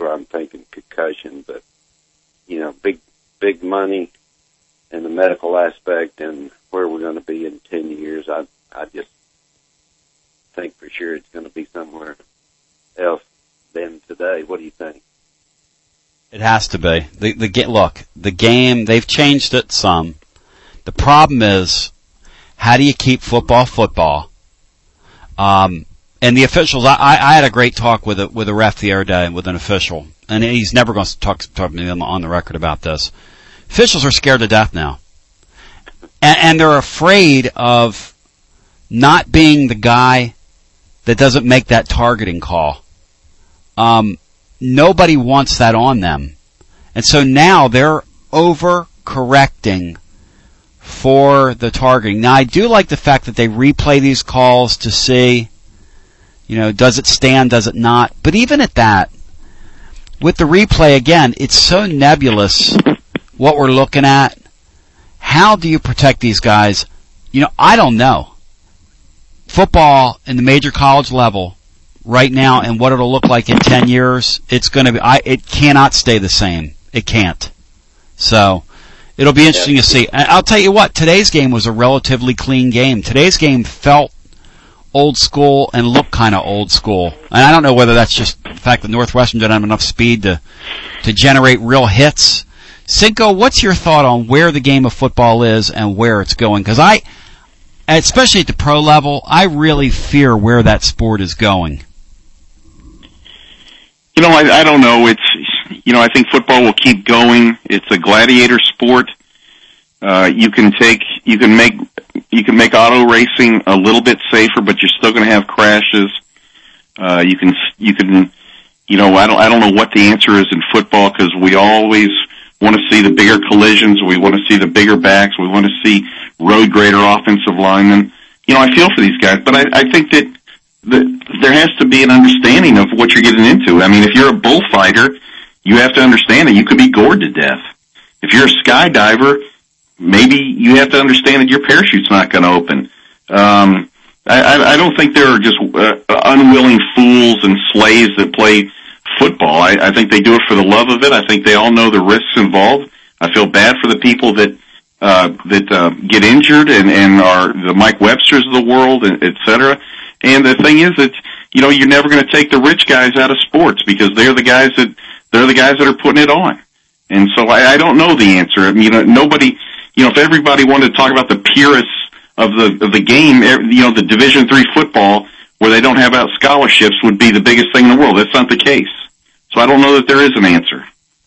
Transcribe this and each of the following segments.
where I'm thinking concussion, but, big money and the medical aspect and where we're going to be in 10 years, I just think for sure it's going to be somewhere else than today. What do you think? It has to be. The game, they've changed it some. The problem is, how do you keep football? And the officials, I had a great talk with a ref the other day, with an official, and he's never going to talk to me on the record about this. Officials are scared to death now. And they're afraid of not being the guy that doesn't make that targeting call. Nobody wants that on them. And so now they're overcorrecting for the targeting. Now, I do like the fact that they replay these calls to see, does it stand, does it not? But even at that, with the replay, again, it's so nebulous what we're looking at. How do you protect these guys? I don't know. Football in the major college level right now and what it'll look like in 10 years, it's going to be, it cannot stay the same. It can't. So, it'll be interesting to see. I'll tell you what, today's game was a relatively clean game. Today's game felt old school and looked kind of old school. And I don't know whether that's just the fact that Northwestern didn't have enough speed to generate real hits. Cinco, what's your thought on where the game of football is and where it's going? Because especially at the pro level, I really fear where that sport is going. I don't know. I think football will keep going. It's a gladiator sport. You can make auto racing a little bit safer, but you're still going to have crashes. I don't know what the answer is in football, because we always want to see the bigger collisions. We want to see the bigger backs. We want to see road grader offensive linemen. I feel for these guys, but I think that there has to be an understanding of what you're getting into. I mean, if you're a bullfighter, you have to understand that you could be gored to death. If you're a skydiver, maybe you have to understand that your parachute's not going to open. I don't think there are just unwilling fools and slaves that play football. I think they do it for the love of it. I think they all know the risks involved. I feel bad for the people that get injured and are the Mike Websters of the world, et cetera. And the thing is that, you're never going to take the rich guys out of sports, because they're the guys that are putting it on. And so I don't know the answer. I mean, nobody, if everybody wanted to talk about the purists of the game, the Division III football, where they don't have out scholarships, would be the biggest thing in the world. That's not the case. So I don't know that there is an answer.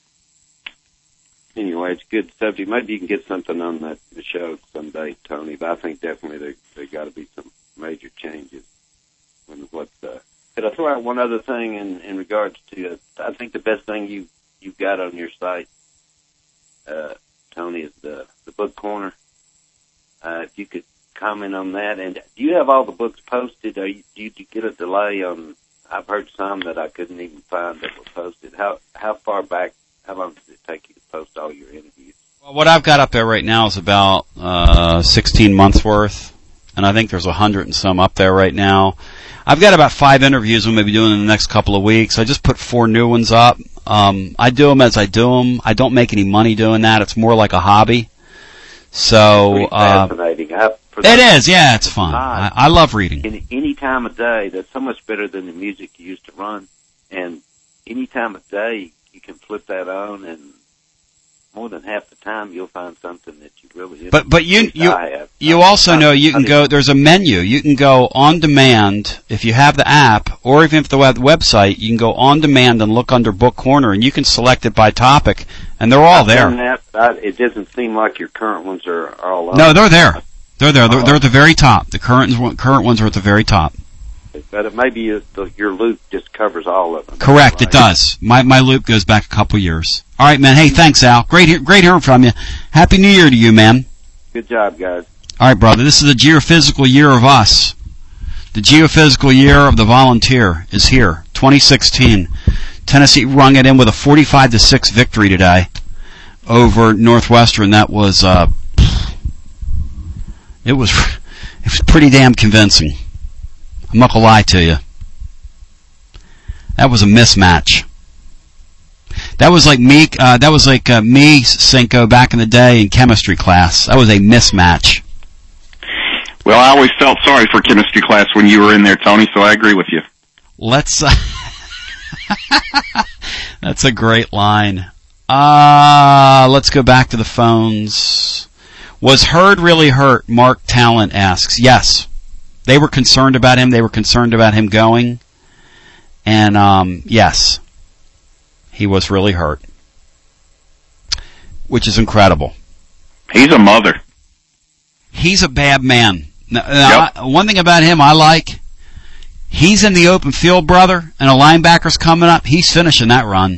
Anyway, it's a good subject. Maybe you can get something on the show someday, Tony, but I think definitely there got to be some major changes. Could I throw out one other thing in regards to, I think the best thing you've got on your site, Tony, is the book corner. If you could comment on that. And do you have all the books posted? Do you get a delay on, I've heard some that I couldn't even find that were posted. How far back, how long does it take you to post all your interviews? Well, what I've got up there right now is about 16 months worth, and I think there's 100 and some up there right now. I've got about 5 interviews I'm going to be doing in the next couple of weeks. I just put 4 new ones up. I do them as I do them. I don't make any money doing that. It's more like a hobby. So fascinating. It is, yeah, it's fun. I love reading. Any time of day, that's so much better than the music you used to run. And any time of day, you can flip that on, and more than half the time you'll find something that you really. But you also know you can go. There's a menu. You can go on demand if you have the app, or even if the website. You can go on demand and look under Book Corner, and you can select it by topic, and they're all there. It doesn't seem like your current ones are all up. No, they're there. They're there. They're at the very top. The current ones are at the very top. But maybe your loop just covers all of them. Correct, right? It does. My loop goes back a couple years. All right, man. Hey, thanks, Al. Great hearing from you. Happy New Year to you, man. Good job, guys. All right, brother. This is the geophysical year of us. The geophysical year of the volunteer is here. 2016. Tennessee rung it in with a 45-6 victory today over Northwestern. That was it was pretty damn convincing. I'm not gonna lie to you. That was a mismatch. That was like me, Cinco, back in the day in chemistry class. That was a mismatch. Well, I always felt sorry for chemistry class when you were in there, Tony, so I agree with you. Let's, that's a great line. Let's go back to the phones. Was Hurd really hurt? Mark Talent asks. Yes. They were concerned about him. They were concerned about him going. And, yes. He was really hurt. Which is incredible. He's a mother. He's a bad man. Now, Yep. One thing about him I like, he's in the open field, brother, and a linebacker's coming up. He's finishing that run.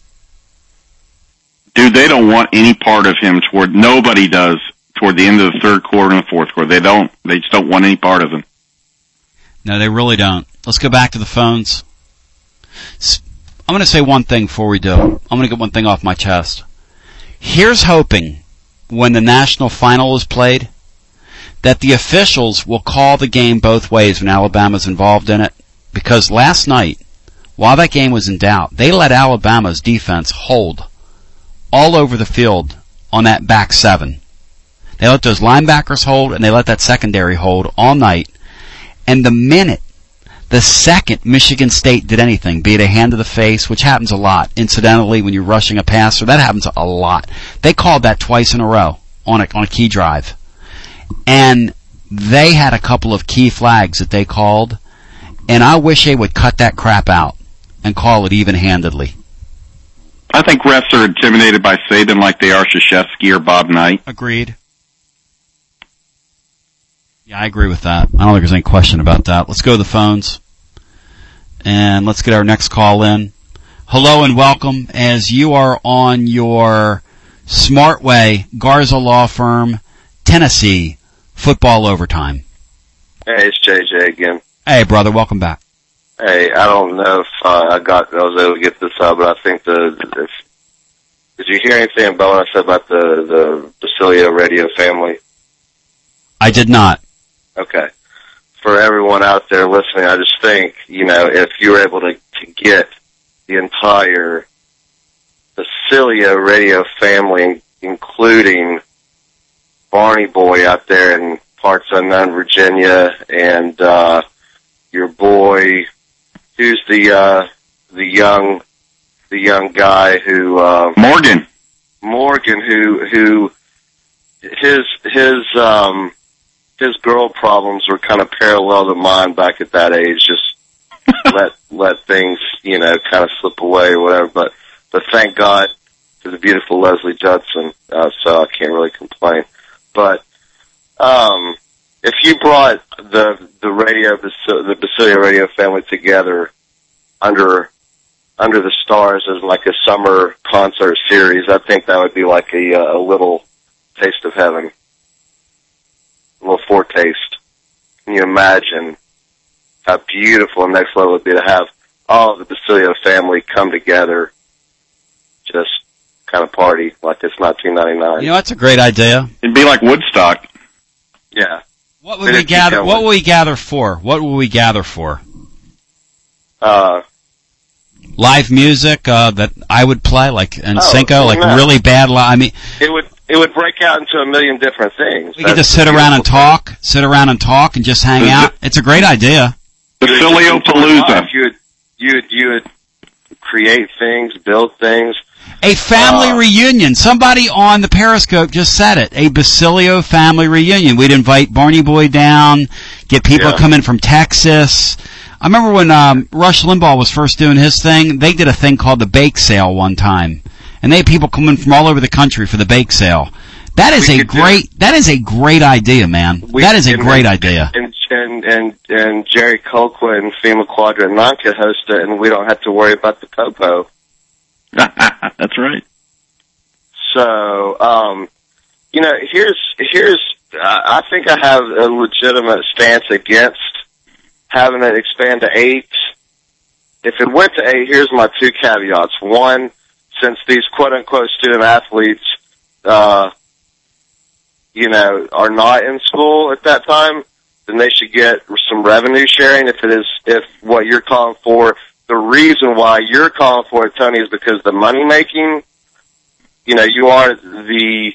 Dude, they don't want any part of him nobody does toward the end of the third quarter and the fourth quarter. They just don't want any part of him. No, they really don't. Let's go back to the phones. I'm going to say one thing before we do. I'm going to get one thing off my chest. Here's hoping when the national final is played that the officials will call the game both ways when Alabama's involved in it. Because last night, while that game was in doubt, they let Alabama's defense hold all over the field on that back seven. They let those linebackers hold, and they let that secondary hold all night. And the second Michigan State did anything, be it a hand to the face, which happens a lot, incidentally, when you're rushing a passer, that happens a lot. They called that twice in a row on a key drive. And they had a couple of key flags that they called, and I wish they would cut that crap out and call it even-handedly. I think refs are intimidated by Saban like they are Krzyzewski or Bob Knight. Agreed. Yeah, I agree with that. I don't think there's any question about that. Let's go to the phones, and let's get our next call in. Hello and welcome, as you are on your Smart Way, Garza Law Firm, Tennessee, football overtime. Hey, it's JJ again. Hey, brother, welcome back. Hey, I don't know if I was able to get this out, but I think did you hear anything about what I said about the Basilio radio family? I did not. Okay. For everyone out there listening, I just think, if you were able to get the entire Basilio radio family, including Barney Boy out there in parts unknown Virginia, and your boy, who's the young guy who Morgan, who his girl problems were kind of parallel to mine back at that age. Just let things kind of slip away or whatever. But thank God to the beautiful Leslie Judson, so I can't really complain. But if you brought the Basilio radio family together under the stars as like a summer concert series, I think that would be like a little taste of heaven, a little foretaste. Can you imagine how beautiful and next level it would be to have all of the Basilio family come together, just kind of party like it's 1999. That's a great idea. It'd be like Woodstock. Yeah. What would we gather? What will we gather for? What will we gather for? Live music that I would play, like in Cinco, like really bad. I mean, it would break out into a million different things. We could just sit around and talk, and just hang out. It's a great idea. Basilio Palooza. You would create things, build things. A family reunion. Somebody on the Periscope just said it. A Basilio family reunion. We'd invite Barney Boy down, get people to come in from Texas. I remember when Rush Limbaugh was first doing his thing, they did a thing called the Bake Sale one time. And they had people coming from all over the country for the Bake Sale. That is a great idea, man. That is a great idea. And Jerry Colquitt and FEMA Quadrant 9 could host it, and we don't have to worry about the popo. That's right. So, I think I have a legitimate stance against having it expand to 8. If it went to 8, here's my 2 caveats. One, since these quote-unquote student athletes, are not in school at that time, then they should get some revenue sharing if what you're calling for the reason why you're calling for it, Tony, is because the money making. You know, you are the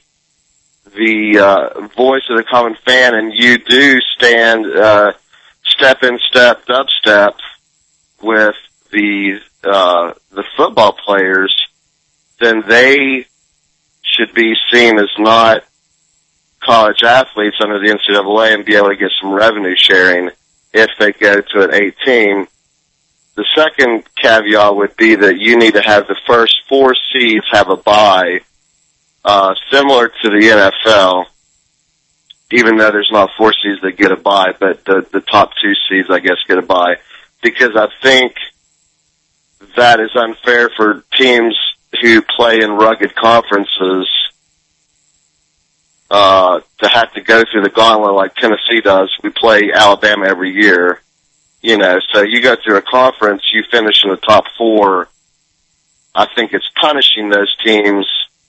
voice of the common fan, and you do stand step in, step, dubstep with the football players. Then they should be seen as not college athletes under the NCAA and be able to get some revenue sharing if they go to an 8-team. The second caveat would be that you need to have the first 4 seeds have a bye, similar to the NFL, even though there's not 4 seeds that get a bye, but the top 2 seeds, I guess, get a bye, because I think that is unfair for teams who play in rugged conferences to have to go through the gauntlet like Tennessee does. We play Alabama every year, you know, so you go through a conference, you finish in the top 4. I think it's punishing those teams.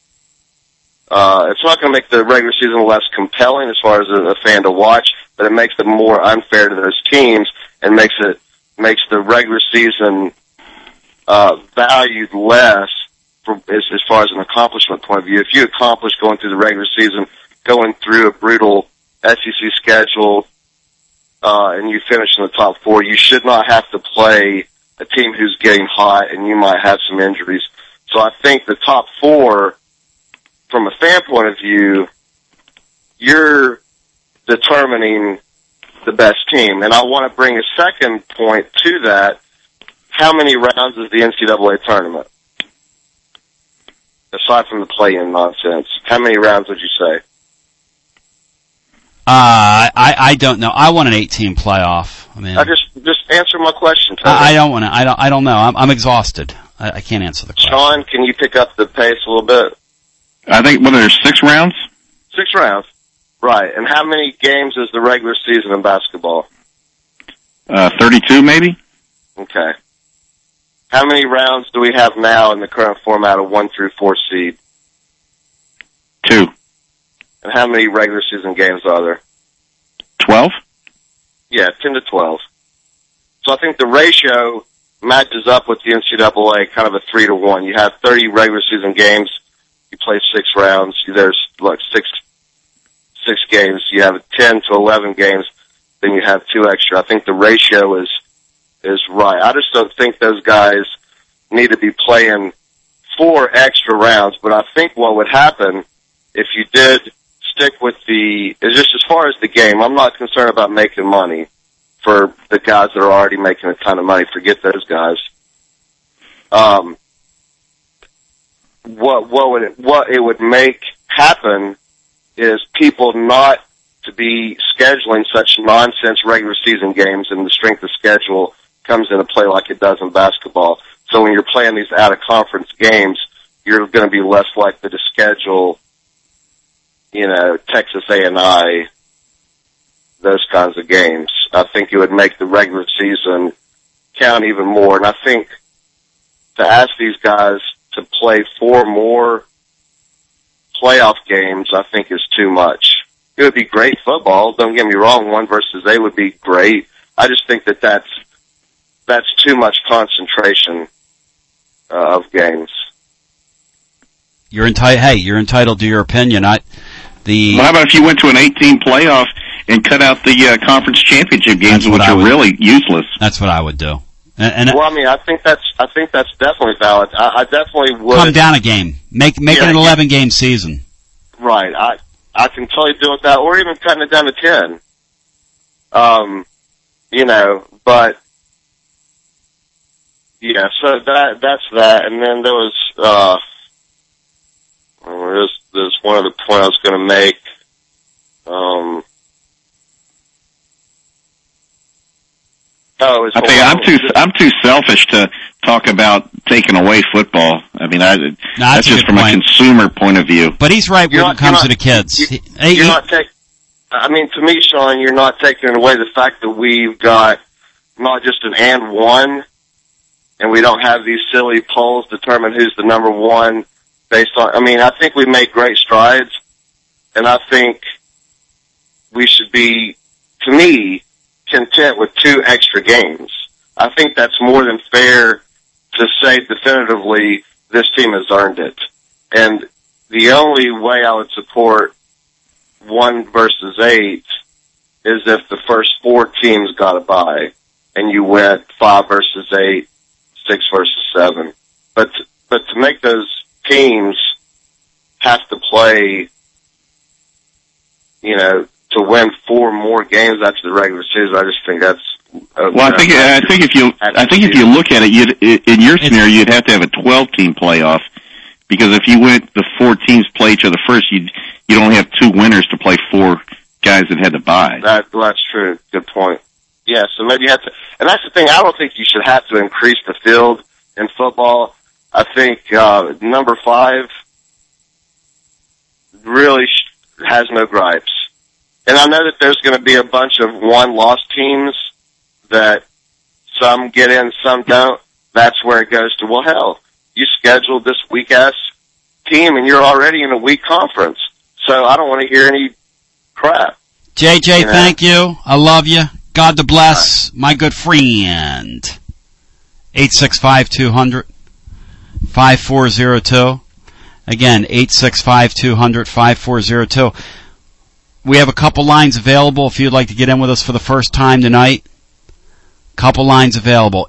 It's not going to make the regular season less compelling as far as a fan to watch, but it makes it more unfair to those teams and makes the regular season valued less as far as an accomplishment point of view. If you accomplish going through the regular season, going through a brutal SEC schedule, and you finish in the top 4, you should not have to play a team who's getting hot and you might have some injuries. So I think the top 4, from a fan point of view, you're determining the best team. And I want to bring a second point to that. How many rounds is the NCAA tournament? Aside from the play-in nonsense, how many rounds would you say? I don't know. I want an 8-team playoff. I mean, just answer my question, Tony. I don't want to. I don't know. I'm exhausted. I can't answer the question. Sean, can you pick up the pace a little bit? I think, there's 6 rounds? 6 rounds. Right. And how many games is the regular season in basketball? 32 maybe? Okay. How many rounds do we have now in the current format of 1 through 4 seed? 2. And how many regular season games are there? 12? Yeah, 10 to 12. So I think the ratio matches up with the NCAA, kind of a 3 to 1. You have 30 regular season games. You play 6 rounds. There's six games. You have 10 to 11 games. Then you have 2 extra. I think the ratio is right. I just don't think those guys need to be playing 4 extra rounds. But I think what would happen if you did stick with is just as far as the game, I'm not concerned about making money for the guys that are already making a ton of money. Forget those guys. What it would make happen is people not to be scheduling such nonsense regular season games, and the strength of schedule comes into play like it does in basketball. So when you're playing these out-of-conference games, you're going to be less likely to schedule, Texas A&I, those kinds of games. I think it would make the regular season count even more. And I think to ask these guys to play 4 more playoff games, I think is too much. It would be great football. Don't get me wrong. 1 versus 8 would be great. I just think that's too much concentration of games. You're entitled to your opinion. Well, how about if you went to an 8-team playoff and cut out the conference championship games, which are really useless? That's what I would do. Well, I mean, I think that's definitely valid. I definitely would come down a game, make it an 11-game season. Right. I can totally deal with that, or even cutting it down to 10. But yeah. So that's that, and then there was there's one other point I was going to make. I'm too selfish to talk about taking away football. I mean, that's just from a consumer point of view. But he's right when it comes to the kids. To me, Sean, you're not taking away the fact that we've got not just an and one, and we don't have these silly polls determine who's the number one based on. I think we made great strides, and I think we should be, to me, content with 2 extra games. I think that's more than fair to say definitively this team has earned it. And the only way I would support 1 versus 8 is if the first 4 teams got a bye and you went 5 versus 8, 6 versus 7. But to make those teams have to play, to win 4 more games after the regular season, I just think that's. Well, I think if you look at it, in your scenario, you'd have to have a 12-team playoff, because if you went the 4 teams play each other first, you'd only have 2 winners to play 4 guys that had to bye. That's true. Good point. Yeah, so maybe you have to, and that's the thing. I don't think you should have to increase the field in football. I think number 5 really has no gripes. And I know that there's going to be a bunch of 1-loss teams that some get in, some don't. That's where it goes to, well, hell, you scheduled this weak-ass team and you're already in a weak conference. So I don't want to hear any crap. JJ, thank you. I love you. God to bless my good friend. 865-200-5402. Again, 865-200-5402. We have a couple lines available if you'd like to get in with us for the first time tonight. Couple lines available.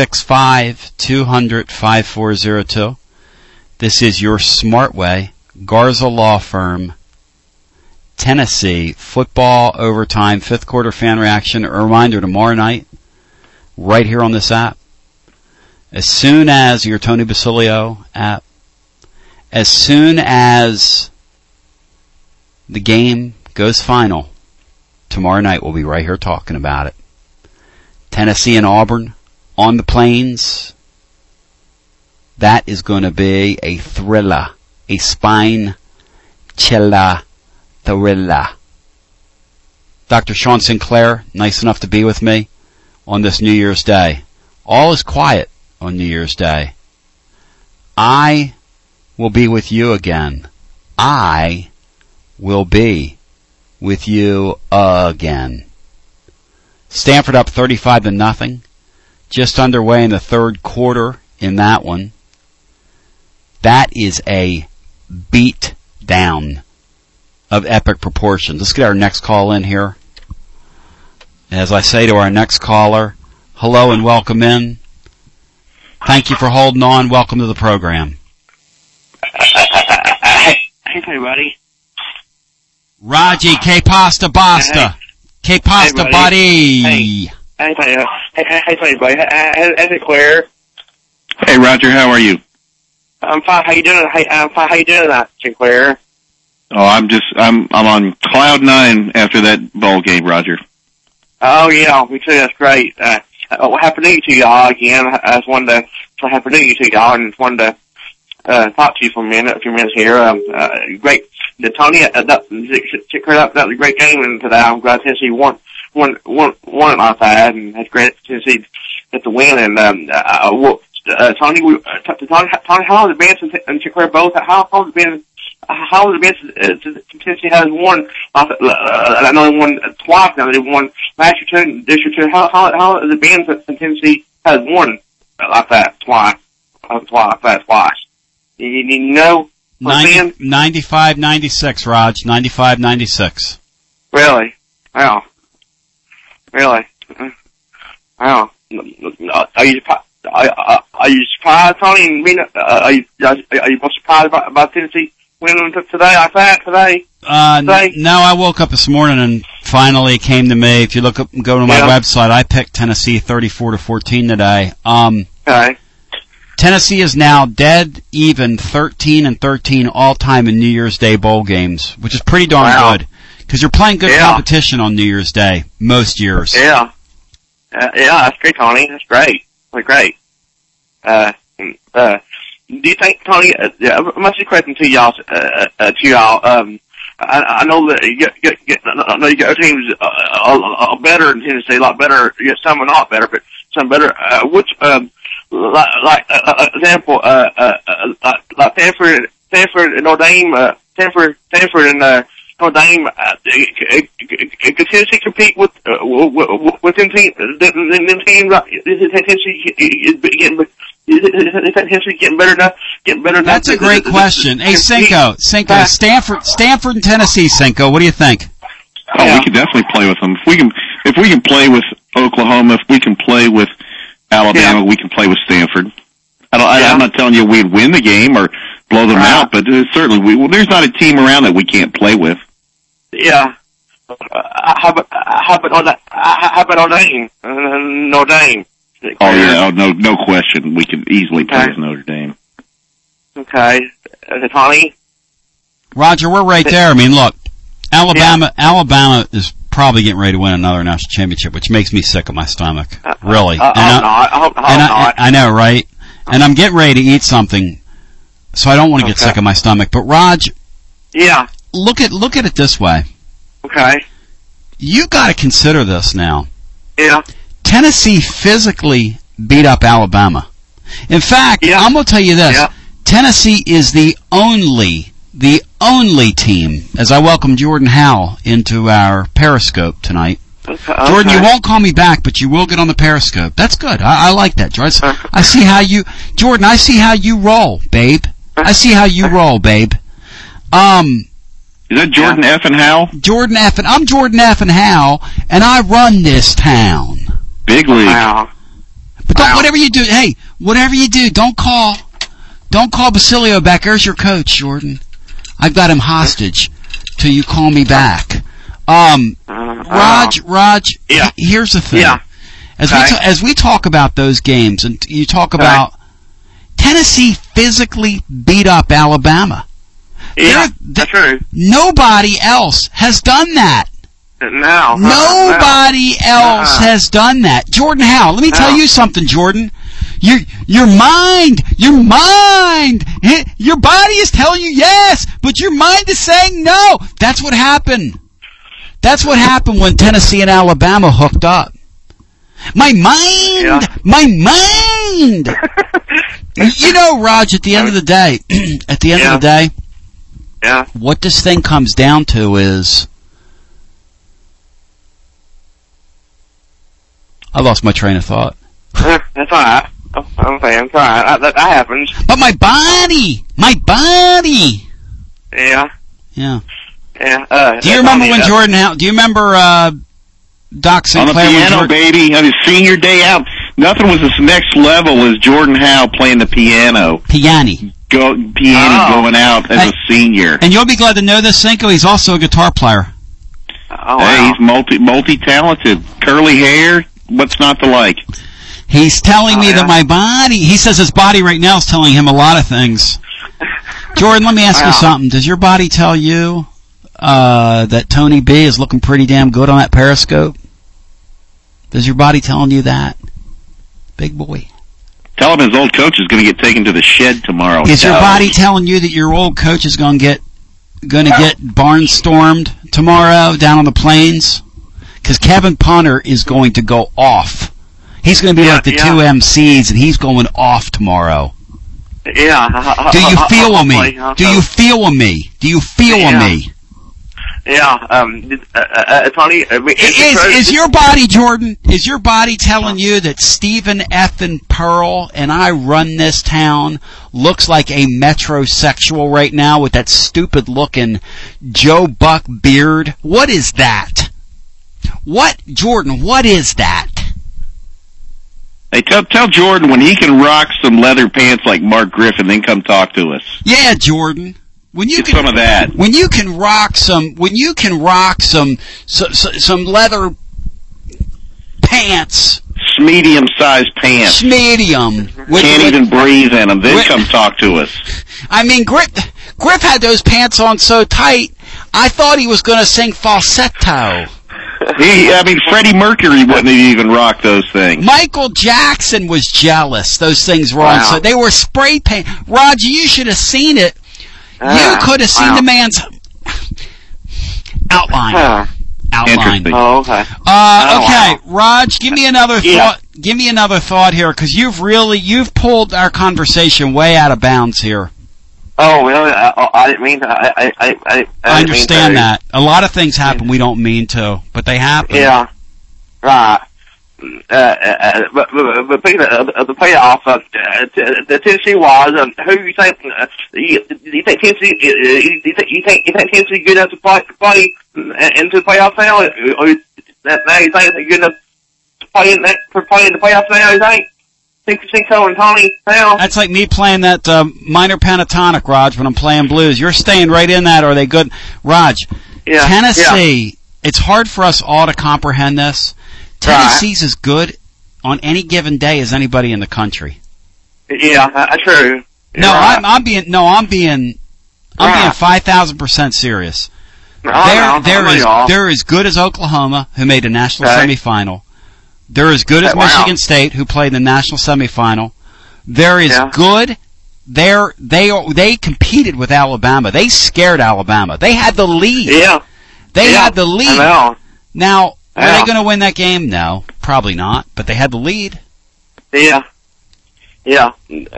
865-200-5402. This is your smart way. Garza Law Firm. Tennessee football overtime, 5th quarter fan reaction. A reminder, tomorrow night, right here on this app, as soon as your Tony Basilio app, as soon as the game goes final, tomorrow night we'll be right here talking about it. Tennessee and Auburn on the Plains. That is going to be a thriller, a spine chiller thriller. Dr. Sean Sinclair, nice enough to be with me on this New Year's Day. All is quiet on New Year's Day. I will be with you again. I will be with you again. Stanford up 35-0. Just underway in the 3rd quarter in that one. That is a beat down of epic proportions. Let's get our next call in here. As I say to our next caller, hello and welcome in. Thank you for holding on. Welcome to the program. Hey, everybody. Raji, K Pasta Basta. K Pasta buddy. Hey, everybody. How's it, Claire? Hey, Roger, how are you? I'm fine. How you doing? I'm fine. How you doing, Sinclair? Oh, I'm on cloud 9 after that bowl game, Roger. Oh yeah, me too. That's great. Happy New Year to y'all again. I just wanted to say Happy New Year to y'all and just wanted to talk to you for a few minutes here. Great. Tony, that was a great game today. I'm glad Tennessee won it like that, and that's great Tennessee get the win. And Tony, how has it been since Sinclair both? How has it been? How has it been since Tennessee has won? I know they won twice now. They won last year too, this year too. How has it been since Tennessee has won like that twice? You know. 95-96, Raj. 95-96. Really? Wow. Really? Wow. Are you surprised, Tony? Are you surprised about Tennessee winning today? I thought today. No, I woke up this morning and finally it came to me. If you go to my website, I picked Tennessee 34-14 today. Okay. Tennessee is now dead even 13-13 all time in New Year's Day bowl games, which is pretty darn good because you're playing good competition on New Year's Day most years. Yeah, that's great, Tony. That's great. Really great. Do you think, Tony? I must be question to y'all. I know that you got teams better in Tennessee, a lot better. Some are not better, but some better. Which example, like Stanford and Notre Dame, Stanford and Notre Dame, could Tennessee compete with them teams? Is Tennessee getting better enough? That's a great question. Hey, Cinco, Stanford and Tennessee, Cinco, what do you think? Oh, we can definitely play with them. If we can play with Oklahoma, if we can play with Alabama, we can play with Stanford. I'm not telling you we'd win the game or blow them out, but certainly there's not a team around that we can't play with. Yeah. How about Notre Dame? Notre Dame. Oh yeah, no question. We can easily play with Notre Dame. Okay. Tony? Roger, we're right there. I mean, look, Alabama is probably getting ready to win another national championship, which makes me sick of my stomach. Really. I hope not. I know, right? And I'm getting ready to eat something, so I don't want to get sick of my stomach. But Raj, look at it this way. Okay. You got to consider this now. Yeah. Tennessee physically beat up Alabama. In fact, I'm going to tell you this. Yeah. Tennessee is the only team, as I welcome Jordan Howell into our Periscope tonight. Okay. Jordan, you won't call me back, but you will get on the Periscope. That's good. I like that, Jordan. I see how you roll, babe. I see how you roll, babe. Is that Jordan F. and Howell? I'm Jordan F. and Howell, and I run this town. Big league. Wow. But whatever you do, don't call Basilio back. There's your coach, Jordan. I've got him hostage till you call me back. Raj, here's the thing. Yeah. As we talk about those games, and you talk about Tennessee physically beat up Alabama. Yeah, that's true. Nobody else has done that. No. Nobody else has done that. Jordan Howell, let me tell you something, Jordan. Your mind, your body is telling you yes, but your mind is saying no. That's what happened. That's what happened when Tennessee and Alabama hooked up. My mind. You know, Raj, at the end of the day, what this thing comes down to is, I lost my train of thought. That's all right. I'm saying, it's all right. That happens. But my body. Yeah. Do you remember when Jordan Howell? Do you remember Doc Sinclair? On the piano, baby. On his senior day out, nothing was as next level as Jordan Howell playing the piano. Piani going out as a senior. And you'll be glad to know this, Cinco. He's also a guitar player. Oh, wow. He's multi-talented. Curly hair. What's not to like? He's telling me that my body. He says his body right now is telling him a lot of things. Jordan, let me ask you something. Does your body tell you that Tony B is looking pretty damn good on that Periscope? Does your body telling you that, big boy? Tell him his old coach is going to get taken to the shed tomorrow. Is your body telling you that your old coach is going to get barnstormed tomorrow down on the plains? Because Kevin Punter is going to go off. He's going to be like the two MCs, and he's going off tomorw. Yeah. Do you feel me? Do you feel me? Do you feel me? Yeah. Tony, is your body, Jordan? Is your body telling you that Stephen effing Pearl and I run this town looks like a metrosexual right now with that stupid looking Joe Buck beard? What is that? Jordan? What is that? Hey, tell Jordan when he can rock some leather pants like Mark Griffin, then come talk to us. Yeah, Jordan. When you Get some of that. When you can rock some leather pants. Medium-sized pants. Medium. Can't even breathe in them. Then come talk to us. I mean, Griff had those pants on so tight, I thought he was going to sing falsetto. Freddie Mercury wouldn't have even rocked those things. Michael Jackson was jealous. Those things were on. So they were spray paint. Roger, you should have seen it. You could have seen the man's outline. Oh, okay. Okay, Raj, give me another thought. Give me another thought here, because you've pulled our conversation way out of bounds here. Oh, really? I didn't mean to. I understand that. A lot of things happen we don't mean to, but they happen. Yeah. Right. But speaking of the playoff, the Tennessee was, who you think? You think Tennessee? You think Tennessee good enough to play into the playoffs now? Or now you think they're good enough to play in the playoffs now? You think? Think so, and Tony now? That's like me playing that minor pentatonic, Raj, when I'm playing blues. You're staying right in that. Are they good, Raj? Yeah. Tennessee. Yeah. It's hard for us all to comprehend this. Tennessee's as good on any given day as anybody in the country. Yeah, that's true. No, right. I'm being 5,000% serious. They're as good as Oklahoma, who made a national semifinal. They're as good as Michigan State, who played in the national semifinal. They're as good. They competed with Alabama. They scared Alabama. They had the lead. Yeah. They had the lead. I know. Now, are they going to win that game? No, probably not. But they had the lead. Yeah. Yeah.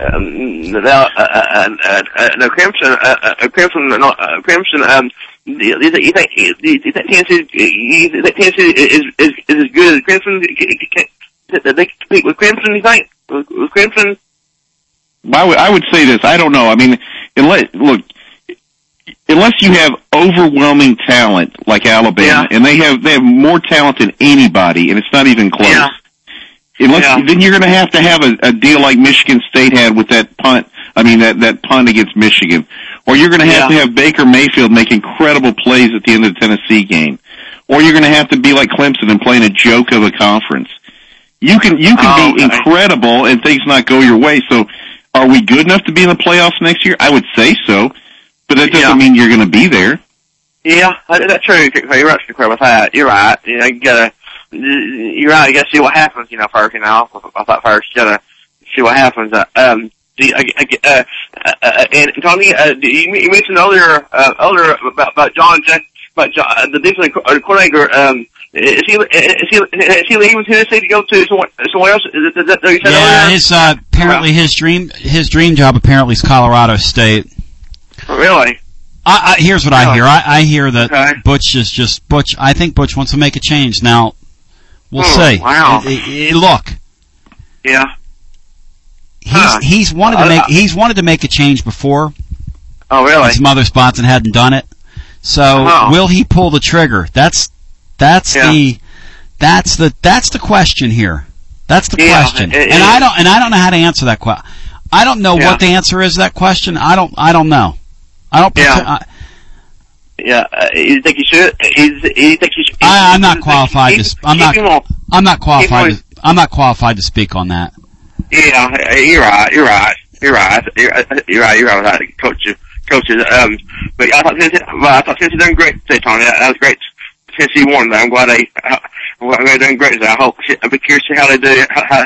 The Crimson. You think Tennessee is as good as Crimson? They compete with Crimson, you think? With Crimson? I would say this. I don't know. I mean, unless you have overwhelming talent like Alabama, and they have more talent than anybody, and it's not even close. Yeah. Then you're going to have a deal like Michigan State had with that punt. I mean, that punt against Michigan. Or you're going to have Baker Mayfield make incredible plays at the end of the Tennessee game. Or you're going to have to be like Clemson and playing a joke of a conference. You can be incredible and things not go your way. So are we good enough to be in the playoffs next year? I would say so. But that doesn't mean you're going to be there. Yeah, that's true. You're right with that. You're right. You're right. You got to see what happens, first. I thought first you got to see what happens. And Tony, you mentioned earlier about John, the defensive coordinator. Is he leaving Tennessee to go to somewhere else? Is that you said earlier? Apparently his dream job apparently is Colorado State. Really? Here's what I hear. I hear that Butch is just Butch. I think Butch wants to make a change. Now, we'll see. Wow. Look. Yeah. He's wanted to make a change before. Oh, really? In some other spots and hadn't done it. So will he pull the trigger? That's the question here. That's the question. And I don't know how to answer that question. I don't know what the answer is to that question. I don't know. I don't. You think you should? I'm not qualified to. I'm not qualified to speak on that. Yeah, you're right. You're right with that, coaches. But I thought Tennessee done great today, Tony. That was great. Tennessee won. I'm glad they're doing great. I hope. I'll be curious to see how they do.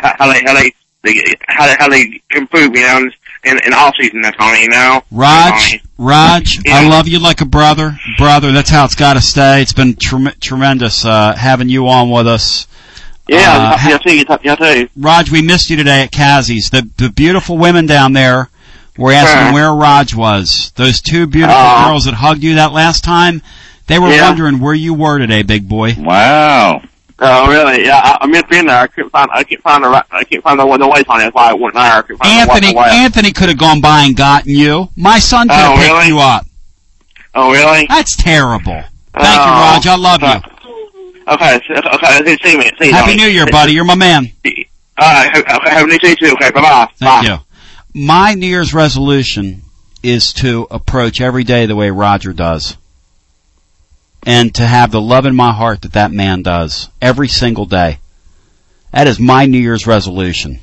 How they improve, in all season. That's Tony. Raj, I love you like a brother. That's how it's got to stay. It's been tremendous having you on with us. Yeah, I'll tell you. Raj, we missed you today at Kazi's. The beautiful women down there were asking where Raj was. Those two beautiful girls that hugged you that last time, they were wondering where you were today, big boy. Wow. Oh, really? Yeah, I meant being there. I can't find the way on it. That's why I went there. Anthony could have gone by and gotten you. My son could have picked you up. Oh, really? That's terrible. Thank you, Raj. I love you. Okay. See you. Happy New Year, buddy. You're my man. Have a nice day too. Okay, bye-bye. Thank you. My New Year's resolution is to approach every day the way Roger does. And to have the love in my heart that man does every single day. That is my New Year's resolution.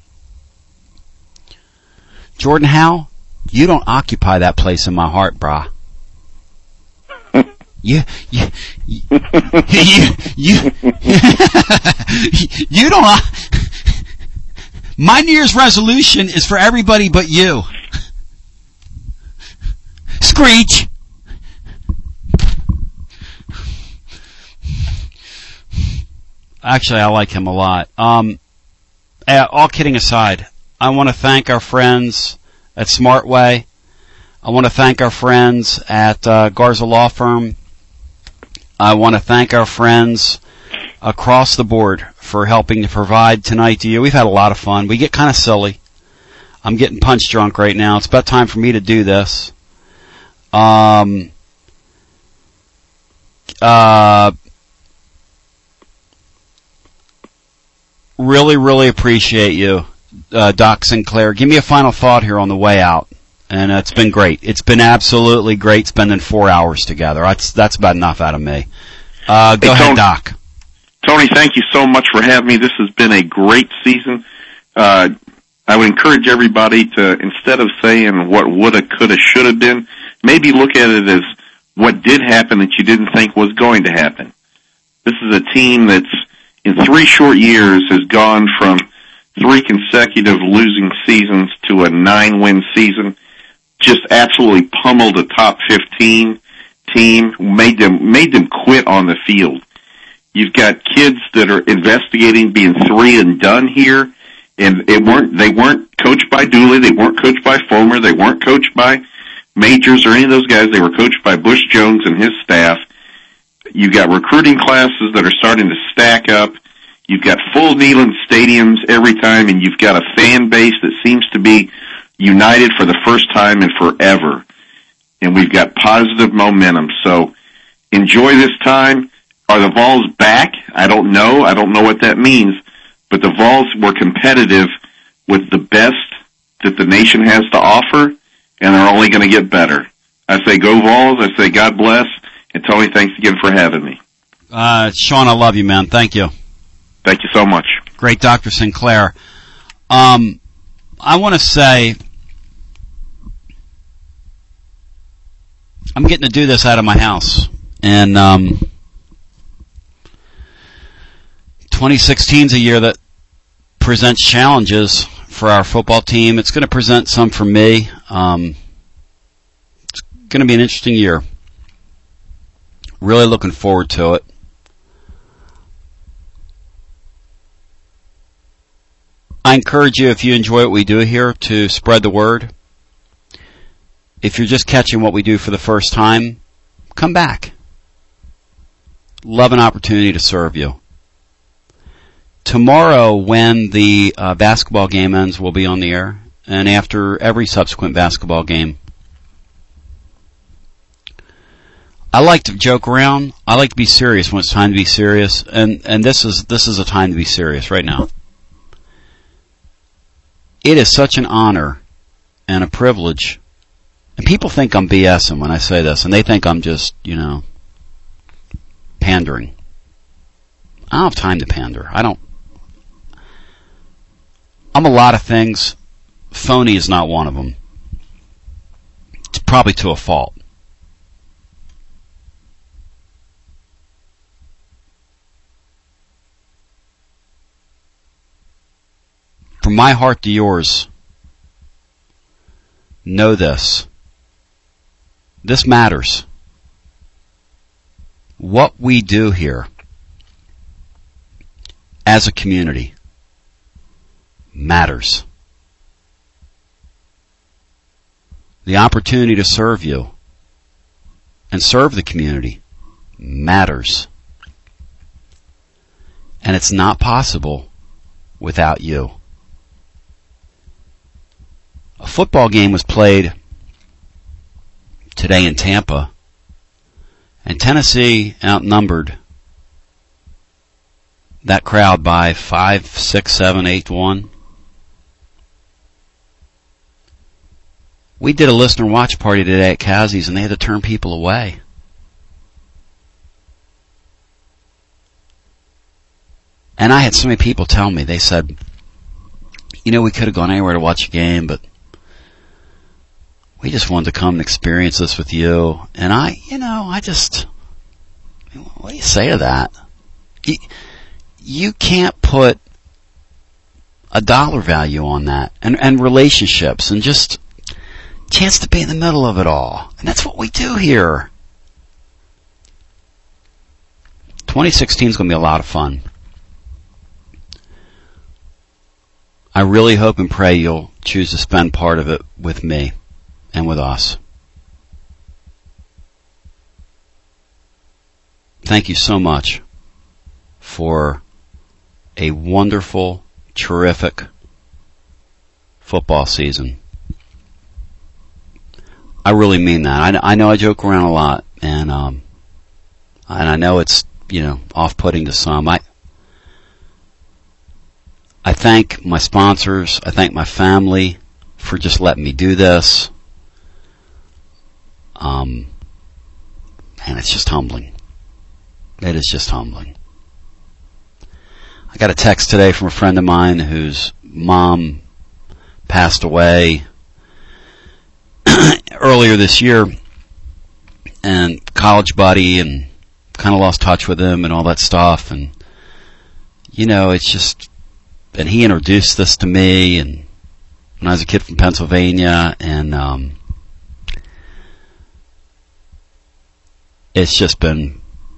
Jordan Howe, you don't occupy that place in my heart, brah. You don't. My New Year's resolution is for everybody but you. Screech. Actually, I like him a lot. All kidding aside, I want to thank our friends at Smartway. I want to thank our friends at Garza Law Firm. I want to thank our friends across the board for helping to provide tonight to you. We've had a lot of fun. We get kind of silly. I'm getting punch drunk right now. It's about time for me to do this. Really, really appreciate you, Doc Sinclair. Give me a final thought here on the way out. And it's been great. It's been absolutely great spending 4 hours together. That's about enough out of me. Go ahead, Doc. Tony, thank you so much for having me. This has been a great season. I would encourage everybody to, instead of saying what woulda, coulda, shoulda been, maybe look at it as what did happen that you didn't think was going to happen. This is a team that's, in 3 short years, has gone from 3 consecutive losing seasons to a 9-win season. Just absolutely pummeled a top 15 team, made them quit on the field. You've got kids that are investigating being 3 and done here, and they weren't coached by Dooley, they weren't coached by Fomer, they weren't coached by Majors or any of those guys. They were coached by Bush Jones and his staff. You've got recruiting classes that are starting to stack up. You've got full Neyland stadiums every time, and you've got a fan base that seems to be united for the first time in forever. And we've got positive momentum. So enjoy this time. Are the Vols back? I don't know. I don't know what that means. But the Vols were competitive with the best that the nation has to offer, and they're only going to get better. I say go Vols. I say God bless. And Tony, thanks again for having me. Sean, I love you, man. Thank you. Thank you so much. Great, Dr. Sinclair. I want to say I'm getting to do this out of my house. And 2016 is a year that presents challenges for our football team. It's going to present some for me. It's going to be an interesting year. Really looking forward to it. I encourage you, if you enjoy what we do here, to spread the word. If you're just catching what we do for the first time, come back. Love an opportunity to serve you. Tomorrow, when the basketball game ends, we'll be on the air. And after every subsequent basketball game, I like to joke around. I like to be serious when it's time to be serious. And this is a time to be serious right now. It is such an honor and a privilege. And people think I'm BSing when I say this, and they think I'm just, pandering. I don't have time to pander. I'm a lot of things. Phony is not one of them. It's probably to a fault. From my heart to yours, know this. This matters. What we do here as a community matters. The opportunity to serve you and serve the community matters. And it's not possible without you. A football game was played today in Tampa, and Tennessee outnumbered that crowd by 5, 6, 7, 8 to 1. We did a listener watch party today at Kazie's, and they had to turn people away. And I had so many people tell me, they said, we could have gone anywhere to watch a game, but we just wanted to come and experience this with you. And what do you say to that? You can't put a dollar value on that. And relationships and just chance to be in the middle of it all. And that's what we do here. 2016 is going to be a lot of fun. I really hope and pray you'll choose to spend part of it with me and with us. thank you so much for a wonderful, terrific football season. I really mean that. I know I joke around a lot, and I know it's, off-putting to some. I thank my sponsors. I thank my family for just letting me do this. And it's just humbling. It is just humbling. I got a text today from a friend of mine whose mom passed away earlier this year, and college buddy, and kind of lost touch with him and all that stuff. And, it's just, and he introduced this to me, and when I was a kid from Pennsylvania, and it's been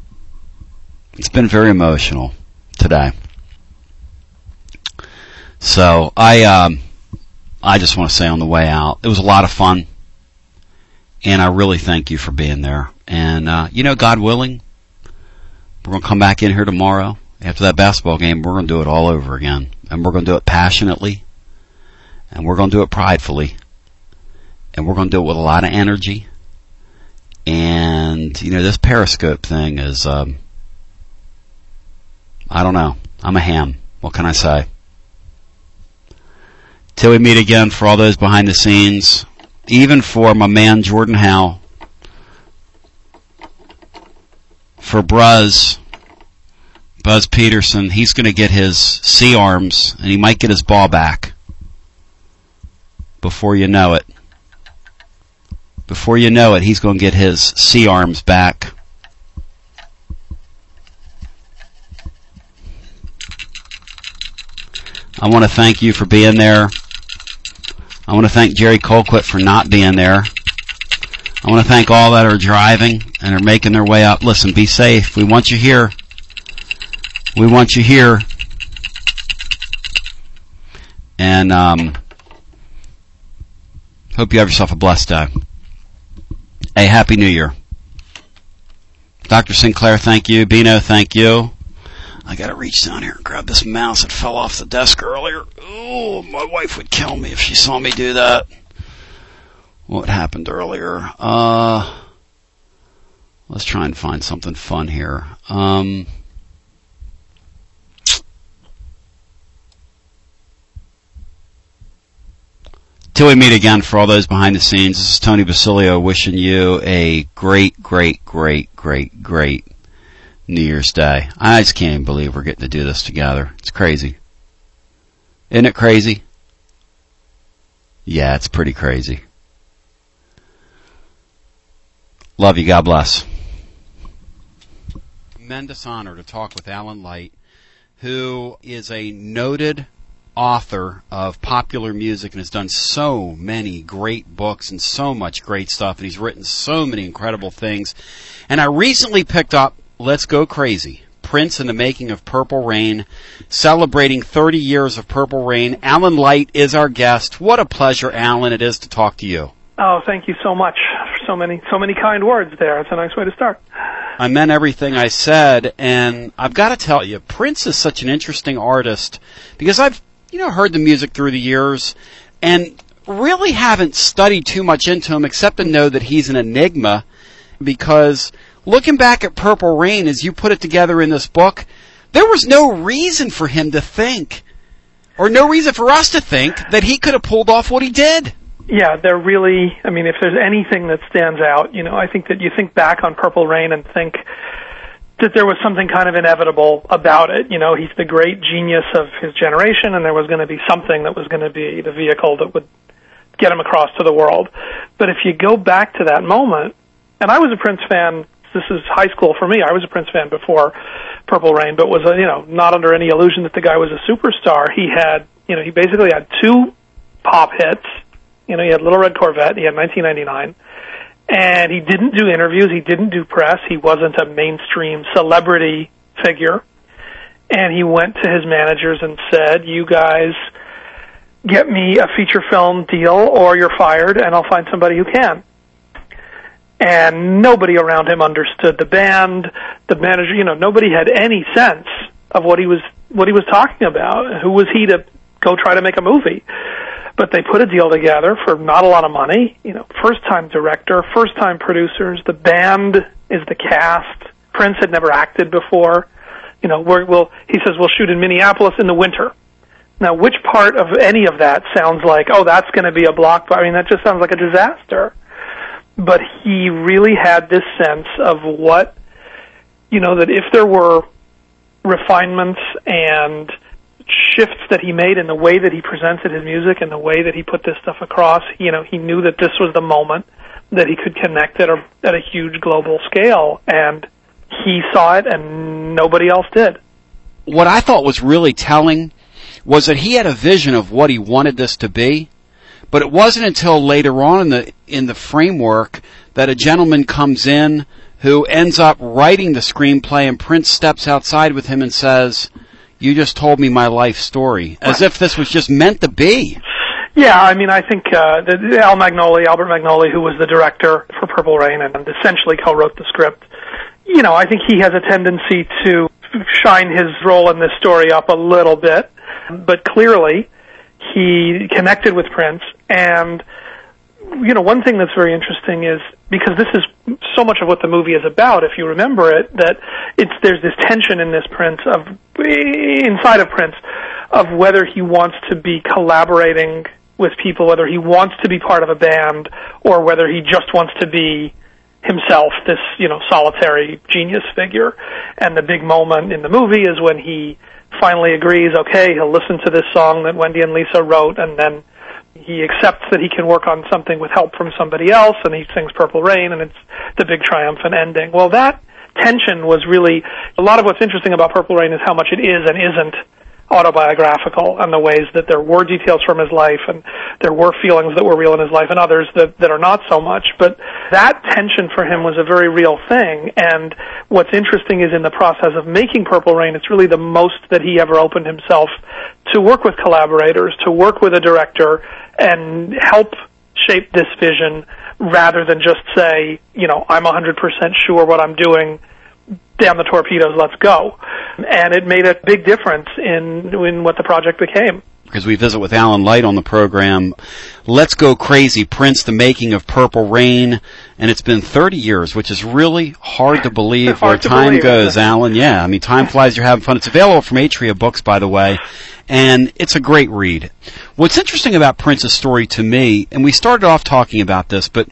very emotional today. So I just want to say on the way out, it was a lot of fun, and I really thank you for being there. And God willing, we're going to come back in here tomorrow after that basketball game. We're going to do it all over again, and we're going to do it passionately, and we're going to do it pridefully, and we're going to do it with a lot of energy. And this Periscope thing is, I don't know. I'm a ham. What can I say? Till we meet again, for all those behind the scenes, even for my man Jordan Howe, for Buzz Peterson, he's going to get his C-arms, and he might get his ball back before you know it. Before you know it, he's going to get his C-arms back. I want to thank you for being there. I want to thank Jerry Colquitt for not being there. I want to thank all that are driving and are making their way up. Listen, be safe. We want you here. We want you here. And hope you have yourself a blessed day. Hey, Happy New Year. Dr. Sinclair, thank you. Bino, thank you. I gotta reach down here and grab this mouse that fell off the desk earlier. Oh, my wife would kill me if she saw me do that. What happened earlier? Let's try and find something fun here. Till we meet again, for all those behind the scenes, this is Tony Basilio wishing you a great, great, great, great, great New Year's Day. I just can't even believe we're getting to do this together. It's crazy. Isn't it crazy? Yeah, it's pretty crazy. Love you. God bless. Tremendous honor to talk with Alan Light, who is a noted author of popular music and has done so many great books and so much great stuff, and he's written so many incredible things. And I recently picked up Let's Go Crazy, Prince and the Making of Purple Rain, celebrating 30 years of Purple Rain. Alan Light is our guest. What a pleasure, Alan, it is to talk to you. Oh, thank you so much for so many kind words there. It's a nice way to start. I meant everything I said, and I've got to tell you, Prince is such an interesting artist because I've heard the music through the years and really haven't studied too much into him except to know that he's an enigma, because looking back at Purple Rain as you put it together in this book, there was no reason for him to think, or no reason for us to think, that he could have pulled off what he did. Yeah, they're really, if there's anything that stands out, I think that you think back on Purple Rain and think that there was something kind of inevitable about it. He's the great genius of his generation, and there was going to be something that was going to be the vehicle that would get him across to the world. But if you go back to that moment, and I was a Prince fan, this is high school for me, I was a Prince fan before Purple Rain, but was, not under any illusion that the guy was a superstar. He had, he basically had two pop hits. He had Little Red Corvette, he had 1999, and he didn't do interviews, he didn't do press, he wasn't a mainstream celebrity figure, and he went to his managers and said, you guys get me a feature film deal or you're fired and I'll find somebody who can. And nobody around him understood the band, the manager, nobody had any sense of what he was talking about. Who was he to go try to make a movie? But they put a deal together for not a lot of money. First-time director, first-time producers. The band is the cast. Prince had never acted before. He says we'll shoot in Minneapolis in the winter. Now, which part of any of that sounds like, oh, that's going to be a blockbuster? I mean, that just sounds like a disaster. But he really had this sense of what, that if there were refinements and shifts that he made in the way that he presented his music and the way that he put this stuff across, he knew that this was the moment that he could connect at a huge global scale, and he saw it and nobody else did. What I thought was really telling was that he had a vision of what he wanted this to be, but it wasn't until later on in the framework that a gentleman comes in who ends up writing the screenplay, and Prince steps outside with him and says, "You just told me my life story," as if this was just meant to be. Yeah, I mean, I think Albert Magnoli, who was the director for Purple Rain and essentially co-wrote the script, I think he has a tendency to shine his role in this story up a little bit, but clearly he connected with Prince. And one thing that's very interesting is, because this is so much of what the movie is about, if you remember it, that there's this tension in this inside of Prince, of whether he wants to be collaborating with people, whether he wants to be part of a band, or whether he just wants to be himself, this, solitary genius figure. And the big moment in the movie is when he finally agrees, okay, he'll listen to this song that Wendy and Lisa wrote, and then he accepts that he can work on something with help from somebody else, and he sings Purple Rain, and it's the big triumphant ending. Well, that tension was really, a lot of what's interesting about Purple Rain is how much it is and isn't autobiographical, and the ways that there were details from his life, and there were feelings that were real in his life, and others that are not so much. But that tension for him was a very real thing, and what's interesting is in the process of making Purple Rain, it's really the most that he ever opened himself to work with collaborators, to work with a director, and help shape this vision, rather than just say, I'm 100% sure what I'm doing, damn the torpedoes, let's go. And it made a big difference in what the project became. Because we visit with Alan Light on the program, Let's Go Crazy, Prince, the making of Purple Rain, and it's been 30 years, which is really hard to believe where time goes, Alan. Yeah, I mean, time flies, you're having fun. It's available from Atria Books, by the way, and it's a great read. What's interesting about Prince's story to me, and we started off talking about this, but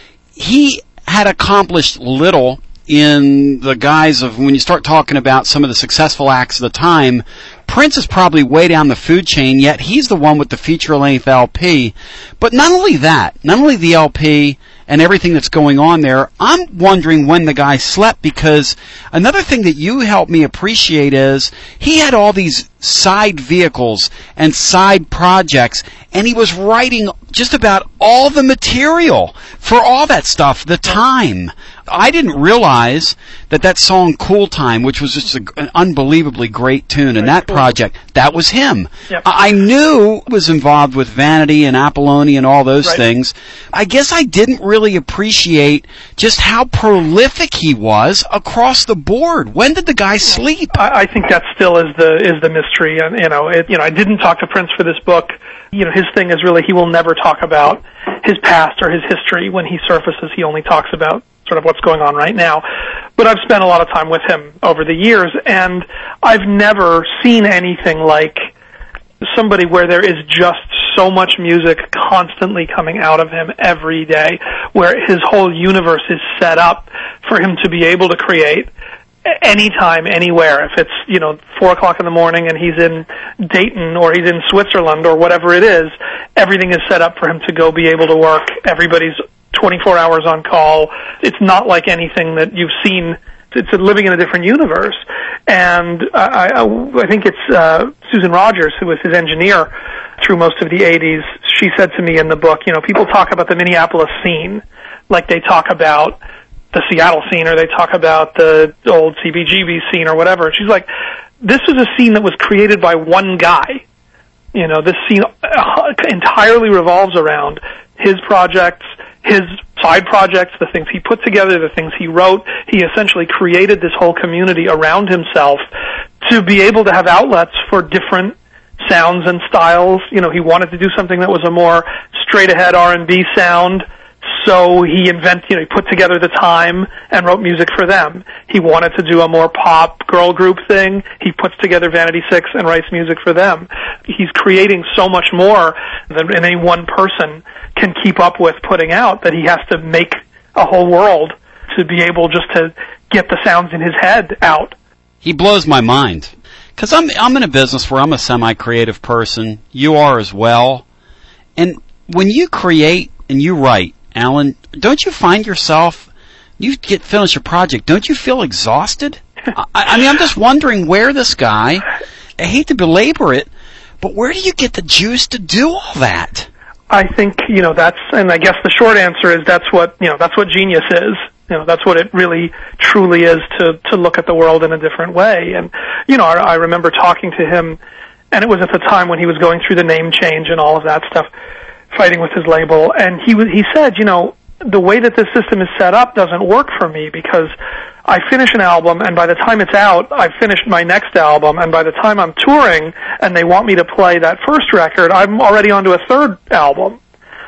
he had accomplished little in the guise of, when you start talking about some of the successful acts of the time, Prince is probably way down the food chain, yet he's the one with the feature-length LP. But not only that, not only the LP and everything that's going on there, I'm wondering when the guy slept, because another thing that you helped me appreciate is he had all these side vehicles and side projects, and he was writing just about all the material for all that stuff, the time. I didn't realize that song Cool Time, which was just an unbelievably great tune, and that project, that was him. Yep. I knew he was involved with Vanity and Apollonia and all those things. I guess I didn't really appreciate just how prolific he was across the board. When did the guy sleep? I think that still is the mystery. And I didn't talk to Prince for this book. His thing is really, he will never talk about his past or his history. When he surfaces, he only talks about sort of what's going on right now. But I've spent a lot of time with him over the years, and I've never seen anything like somebody where there is just so much music constantly coming out of him every day, where his whole universe is set up for him to be able to create anytime, anywhere. If it's, 4 o'clock in the morning and he's in Dayton or he's in Switzerland or whatever it is, everything is set up for him to go be able to work. Everybody's 24 hours on call. It's not like anything that you've seen. It's living in a different universe. And I think it's Susan Rogers, who was his engineer through most of the 80s. She said to me in the book, people talk about the Minneapolis scene like they talk about the Seattle scene, or they talk about the old CBGB scene or whatever. She's like, this was a scene that was created by one guy. This scene entirely revolves around his projects, his side projects, the things he put together, the things he wrote. He essentially created this whole community around himself to be able to have outlets for different sounds and styles. You know, he wanted to do something that was a more straight-ahead R&B sound, so he put together The Time and wrote music for them. He wanted to do a more pop girl group thing. He puts together Vanity Six and writes music for them. He's creating so much more than any one person can keep up with putting out, that he has to make a whole world to be able just to get the sounds in his head out. He blows my mind. Because I'm in a business where I'm a semi-creative person. You are as well. And when you create and you write, Alan, don't you find yourself, finish a project, don't you feel exhausted? I mean, I'm just wondering where this guy, I hate to belabor it, but where do you get the juice to do all that? I think, and I guess the short answer is that's what genius is. That's what it really truly is, to look at the world in a different way. And, I remember talking to him, and it was at the time when he was going through the name change and all of that stuff, fighting with his label, and he said, the way that this system is set up doesn't work for me, because I finish an album, and by the time it's out, I've finished my next album, and by the time I'm touring and they want me to play that first record, I'm already onto a third album.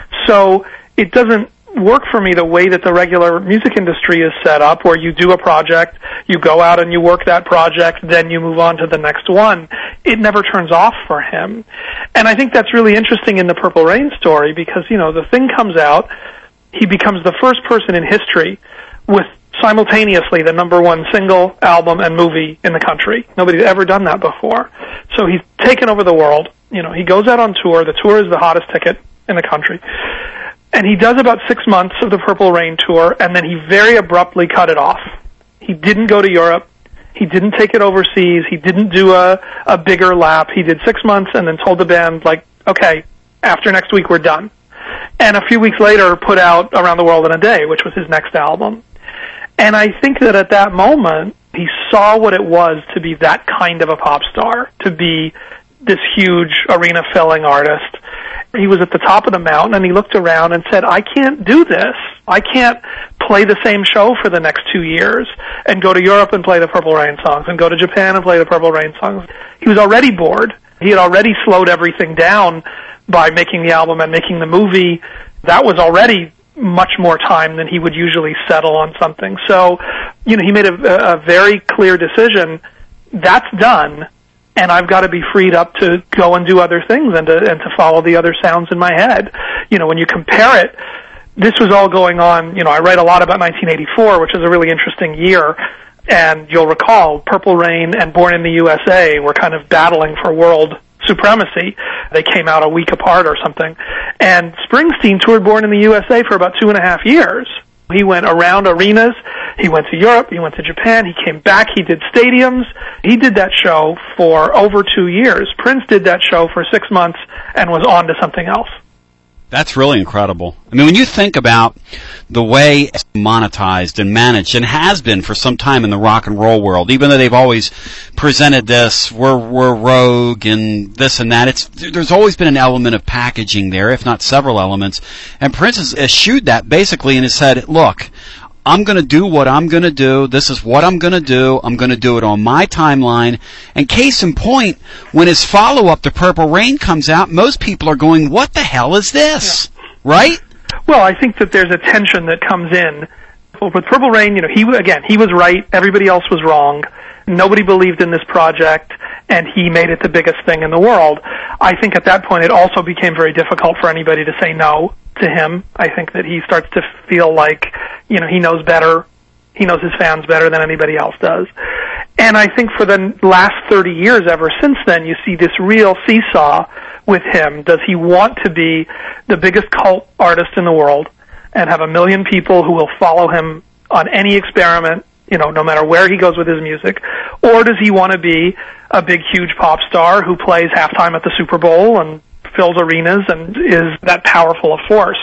So it doesn't work for me the way that the regular music industry is set up, where you do a project, you go out and you work that project, then you move on to the next one. It never turns off for him. And I think that's really interesting in the Purple Rain story, because, the thing comes out, he becomes the first person in history with simultaneously the number one single, album, and movie in the country. Nobody's ever done that before. So he's taken over the world. He goes out on tour. The tour is the hottest ticket in the country. And he does about 6 months of the Purple Rain tour, and then he very abruptly cut it off. He didn't go to Europe. He didn't take it overseas. He didn't do a bigger lap. He did 6 months and then told the band, okay, after next week we're done. And a few weeks later put out Around the World in a Day, which was his next album. And I think that at that moment, he saw what it was to be that kind of a pop star, to be this huge arena-filling artist. He was at the top of the mountain, and he looked around and said, I can't do this. I can't play the same show for the next 2 years and go to Europe and play the Purple Rain songs and go to Japan and play the Purple Rain songs. He was already bored. He had already slowed everything down by making the album and making the movie. That was already much more time than he would usually settle on something. So, he made a very clear decision. That's done. And I've got to be freed up to go and do other things and to follow the other sounds in my head. When you compare it, this was all going on, I write a lot about 1984, which is a really interesting year. And you'll recall Purple Rain and Born in the USA were kind of battling for world supremacy. They came out a week apart or something. And Springsteen toured Born in the USA for about 2.5 years. He went around arenas. He went to Europe. He went to Japan. He came back. He did stadiums. He did that show for over 2 years. Prince did that show for 6 months and was on to something else. That's really incredible. I mean, when you think about the way it's monetized and managed, and has been for some time in the rock and roll world, even though they've always presented this, we're rogue and this and that, there's always been an element of packaging there, if not several elements. And Prince has eschewed that basically and has said, look, I'm going to do what I'm going to do. This is what I'm going to do. I'm going to do it on my timeline. And case in point, when his follow-up to Purple Rain comes out, most people are going, what the hell is this? Yeah. Right? Well, I think that there's a tension that comes in. With Purple Rain, he was right. Everybody else was wrong. Nobody believed in this project, and he made it the biggest thing in the world. I think at that point it also became very difficult for anybody to say no to him. I think that he starts to feel like, he knows better. He knows his fans better than anybody else does. And I think for the last 30 years ever since then, you see this real seesaw with him. Does he want to be the biggest cult artist in the world and have 1 million people who will follow him on any experiment, no matter where he goes with his music? Or does he want to be a big, huge pop star who plays halftime at the Super Bowl and fills arenas and is that powerful a force?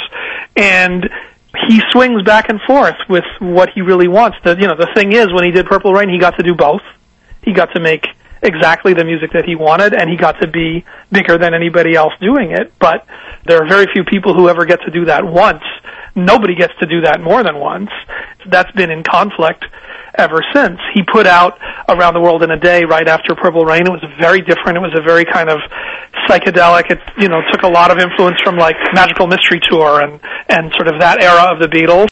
And he swings back and forth with what he really wants. The thing is, when he did Purple Rain, he got to do both. He got to make exactly the music that he wanted, and he got to be bigger than anybody else doing it. But there are very few people who ever get to do that once. Nobody gets to do that more than once. That's been in conflict ever since. He put out Around the World in a Day right after Purple Rain. It was very different. It was a very kind of psychedelic. It, took a lot of influence from like Magical Mystery Tour and sort of that era of the Beatles.